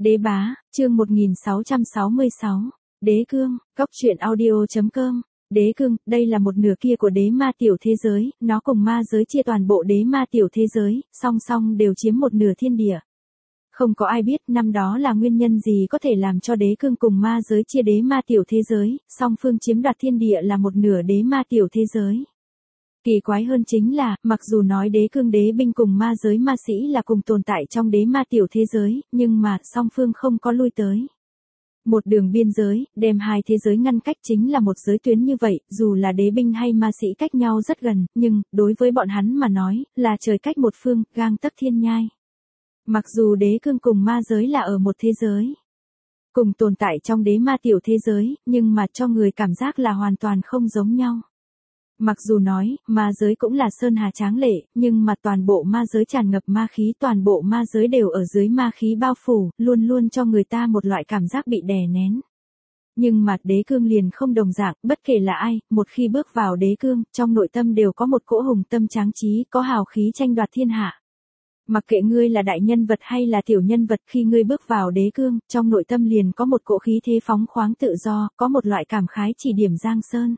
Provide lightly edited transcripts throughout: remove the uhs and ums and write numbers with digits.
Đế bá, chương 1666. Đế cương, cóc truyện audio.com. Đế cương, đây là một nửa kia của đế ma tiểu thế giới, nó cùng ma giới chia toàn bộ đế ma tiểu thế giới, song song đều chiếm một nửa thiên địa. Không có ai biết năm đó là nguyên nhân gì có thể làm cho đế cương cùng ma giới chia đế ma tiểu thế giới, song phương chiếm đoạt thiên địa là một nửa đế ma tiểu thế giới. Kỳ quái hơn chính là, mặc dù nói đế cương đế binh cùng ma giới ma sĩ là cùng tồn tại trong đế ma tiểu thế giới, nhưng mà song phương không có lui tới. Một đường biên giới, đem hai thế giới ngăn cách chính là một giới tuyến như vậy, dù là đế binh hay ma sĩ cách nhau rất gần, nhưng, đối với bọn hắn mà nói, là trời cách một phương, gang tấc thiên nhai. Mặc dù đế cương cùng ma giới là ở một thế giới, cùng tồn tại trong đế ma tiểu thế giới, nhưng mà cho người cảm giác là hoàn toàn không giống nhau. Mặc dù nói, ma giới cũng là sơn hà tráng lệ, nhưng mà toàn bộ ma giới tràn ngập ma khí, toàn bộ ma giới đều ở dưới ma khí bao phủ, luôn luôn cho người ta một loại cảm giác bị đè nén. Nhưng mà đế cương liền không đồng dạng, bất kể là ai, một khi bước vào đế cương, trong nội tâm đều có một cỗ hùng tâm tráng trí, có hào khí tranh đoạt thiên hạ. Mặc kệ ngươi là đại nhân vật hay là tiểu nhân vật, khi ngươi bước vào đế cương, trong nội tâm liền có một cỗ khí thế phóng khoáng tự do, có một loại cảm khái chỉ điểm giang sơn.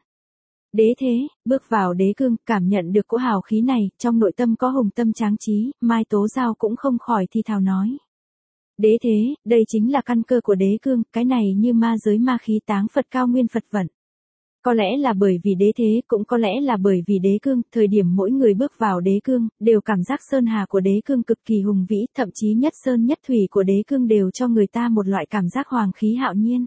Đế thế, bước vào đế cương, cảm nhận được cỗ hào khí này, trong nội tâm có hùng tâm tráng trí, Mai Tố Giao cũng không khỏi thi thào nói. Đế thế, đây chính là căn cơ của đế cương, cái này như ma giới ma khí táng Phật cao nguyên Phật vận. Có lẽ là bởi vì đế thế, cũng có lẽ là bởi vì đế cương, thời điểm mỗi người bước vào đế cương, đều cảm giác sơn hà của đế cương cực kỳ hùng vĩ, thậm chí nhất sơn nhất thủy của đế cương đều cho người ta một loại cảm giác hoàng khí hạo nhiên.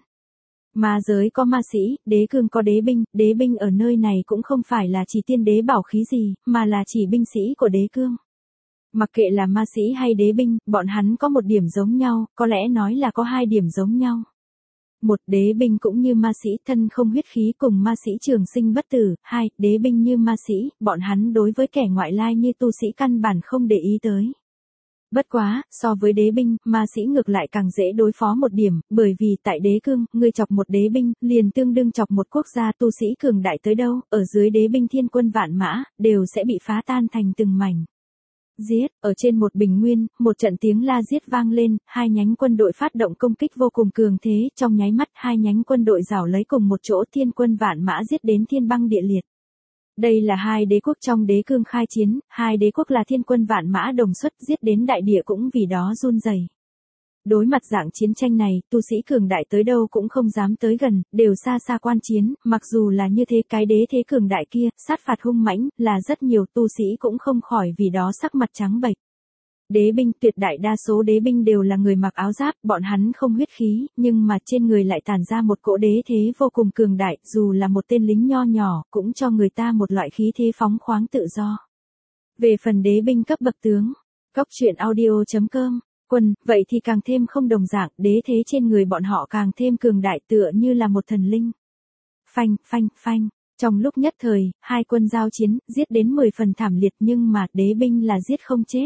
Ma giới có ma sĩ, đế cương có đế binh ở nơi này cũng không phải là chỉ tiên đế bảo khí gì, mà là chỉ binh sĩ của đế cương. Mặc kệ là ma sĩ hay đế binh, bọn hắn có một điểm giống nhau, có lẽ nói là có hai điểm giống nhau. Một, đế binh cũng như ma sĩ, thân không huyết khí, cùng ma sĩ trường sinh bất tử. Hai, đế binh như ma sĩ, bọn hắn đối với kẻ ngoại lai như tu sĩ căn bản không để ý tới. Bất quá, so với đế binh, ma sĩ ngược lại càng dễ đối phó một điểm, bởi vì tại đế cương, ngươi chọc một đế binh, liền tương đương chọc một quốc gia tu sĩ cường đại tới đâu, ở dưới đế binh thiên quân vạn mã, đều sẽ bị phá tan thành từng mảnh. Giết, ở trên một bình nguyên, một trận tiếng la giết vang lên, hai nhánh quân đội phát động công kích vô cùng cường thế, trong nháy mắt hai nhánh quân đội rảo lấy cùng một chỗ, thiên quân vạn mã giết đến thiên băng địa liệt. Đây là hai đế quốc trong đế cương khai chiến, hai đế quốc là thiên quân vạn mã đồng xuất, giết đến đại địa cũng vì đó run rẩy. Đối mặt dạng chiến tranh này, tu sĩ cường đại tới đâu cũng không dám tới gần, đều xa xa quan chiến, mặc dù là như thế, cái đế thế cường đại kia, sát phạt hung mãnh, là rất nhiều tu sĩ cũng không khỏi vì đó sắc mặt trắng bệch. Đế binh, tuyệt đại đa số đế binh đều là người mặc áo giáp, bọn hắn không huyết khí, nhưng mà trên người lại tản ra một cỗ đế thế vô cùng cường đại, dù là một tên lính nho nhỏ, cũng cho người ta một loại khí thế phóng khoáng tự do. Về phần đế binh cấp bậc tướng, cóc truyện audio.com, quân, vậy thì càng thêm không đồng dạng, đế thế trên người bọn họ càng thêm cường đại, tựa như là một thần linh. Phanh, phanh, phanh. Trong lúc nhất thời, hai quân giao chiến, giết đến 10 phần thảm liệt, nhưng mà đế binh là giết không chết.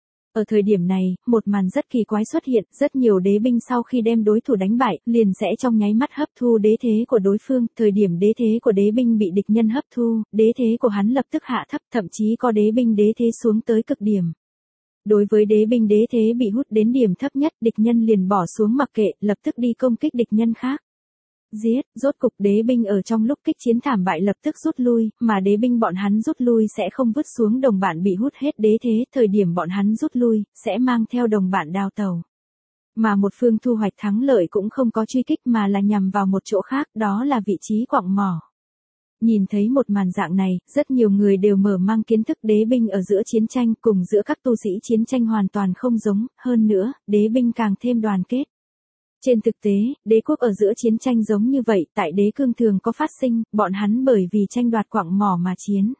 Ở thời điểm này, một màn rất kỳ quái xuất hiện, rất nhiều đế binh sau khi đem đối thủ đánh bại, liền sẽ trong nháy mắt hấp thu đế thế của đối phương, thời điểm đế thế của đế binh bị địch nhân hấp thu, đế thế của hắn lập tức hạ thấp, thậm chí có đế binh đế thế xuống tới cực điểm. Đối với đế binh đế thế bị hút đến điểm thấp nhất, địch nhân liền bỏ xuống mặc kệ, lập tức đi công kích địch nhân khác. Giết, rốt cục đế binh ở trong lúc kích chiến thảm bại lập tức rút lui, mà đế binh bọn hắn rút lui sẽ không vứt xuống đồng bạn bị hút hết đế thế, thời điểm bọn hắn rút lui, sẽ mang theo đồng bạn đào tàu. Mà một phương thu hoạch thắng lợi cũng không có truy kích mà là nhằm vào một chỗ khác, đó là vị trí quặng mỏ. Nhìn thấy một màn dạng này, rất nhiều người đều mở mang kiến thức đế binh ở giữa chiến tranh cùng giữa các tu sĩ chiến tranh hoàn toàn không giống, hơn nữa, đế binh càng thêm đoàn kết. Trên thực tế, đế quốc ở giữa chiến tranh giống như vậy, tại đế cương thường có phát sinh, bọn hắn bởi vì tranh đoạt quặng mỏ mà chiến.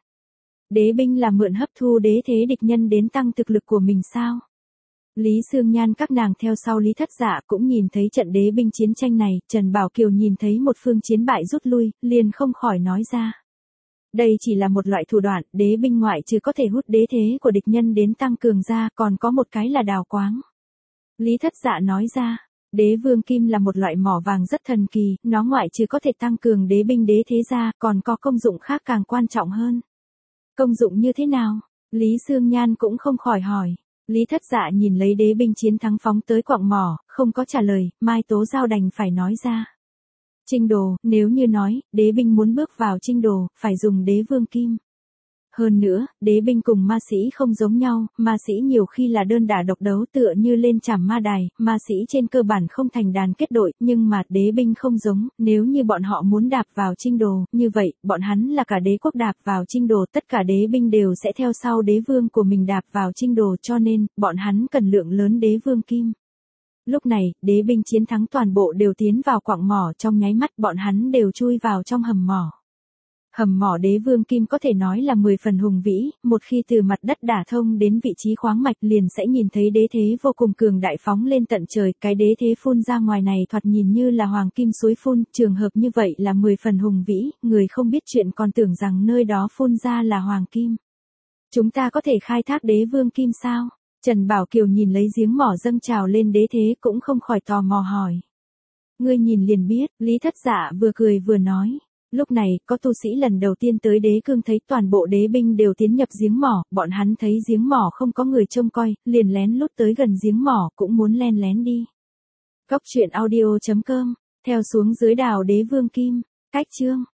Đế binh là mượn hấp thu đế thế địch nhân đến tăng thực lực của mình sao? Lý Sương Nhan các nàng theo sau Lý Thất Dạ cũng nhìn thấy trận đế binh chiến tranh này, Trần Bảo Kiều nhìn thấy một phương chiến bại rút lui, liền không khỏi nói ra. Đây chỉ là một loại thủ đoạn, đế binh ngoại trừ có thể hút đế thế của địch nhân đến tăng cường ra, còn có một cái là đào quáng. Lý Thất Dạ nói ra. Đế vương kim là một loại mỏ vàng rất thần kỳ, nó ngoại trừ có thể tăng cường đế binh đế thế ra, còn có công dụng khác càng quan trọng hơn. Công dụng như thế nào? Lý Sương Nhan cũng không khỏi hỏi. Lý Thất Dạ nhìn lấy đế binh chiến thắng phóng tới quặng mỏ, không có trả lời, Mai Tố Giao đành phải nói ra. Trinh đồ, nếu như nói, đế binh muốn bước vào trinh đồ, phải dùng đế vương kim. Hơn nữa, đế binh cùng ma sĩ không giống nhau, ma sĩ nhiều khi là đơn đả độc đấu tựa như lên trảm ma đài, ma sĩ trên cơ bản không thành đàn kết đội, nhưng mà đế binh không giống, nếu như bọn họ muốn đạp vào trinh đồ, như vậy, bọn hắn là cả đế quốc đạp vào trinh đồ, tất cả đế binh đều sẽ theo sau đế vương của mình đạp vào trinh đồ, cho nên, bọn hắn cần lượng lớn đế vương kim. Lúc này, đế binh chiến thắng toàn bộ đều tiến vào quặng mỏ, trong nháy mắt bọn hắn đều chui vào trong hầm mỏ. Hầm mỏ đế vương kim có thể nói là 10 phần hùng vĩ, một khi từ mặt đất đả thông đến vị trí khoáng mạch liền sẽ nhìn thấy đế thế vô cùng cường đại phóng lên tận trời, cái đế thế phun ra ngoài này thoạt nhìn như là hoàng kim suối phun, trường hợp như vậy là 10 phần hùng vĩ, người không biết chuyện còn tưởng rằng nơi đó phun ra là hoàng kim. Chúng ta có thể khai thác đế vương kim sao? Trần Bảo Kiều nhìn lấy giếng mỏ dâng trào lên đế thế cũng không khỏi tò mò hỏi. Ngươi nhìn liền biết, Lý Thất Dạ vừa cười vừa nói. Lúc này, có tu sĩ lần đầu tiên tới đế cương thấy toàn bộ đế binh đều tiến nhập giếng mỏ, bọn hắn thấy giếng mỏ không có người trông coi, liền lén lút tới gần giếng mỏ cũng muốn len lén đi. Cóc truyện audio.com, theo xuống dưới đào đế vương kim, cách chương.